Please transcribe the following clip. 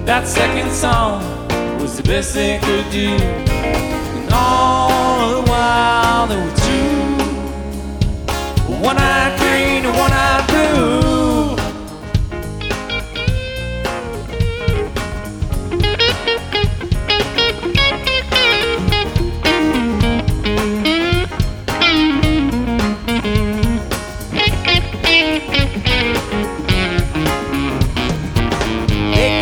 That second song was the best they could do. And all the while they were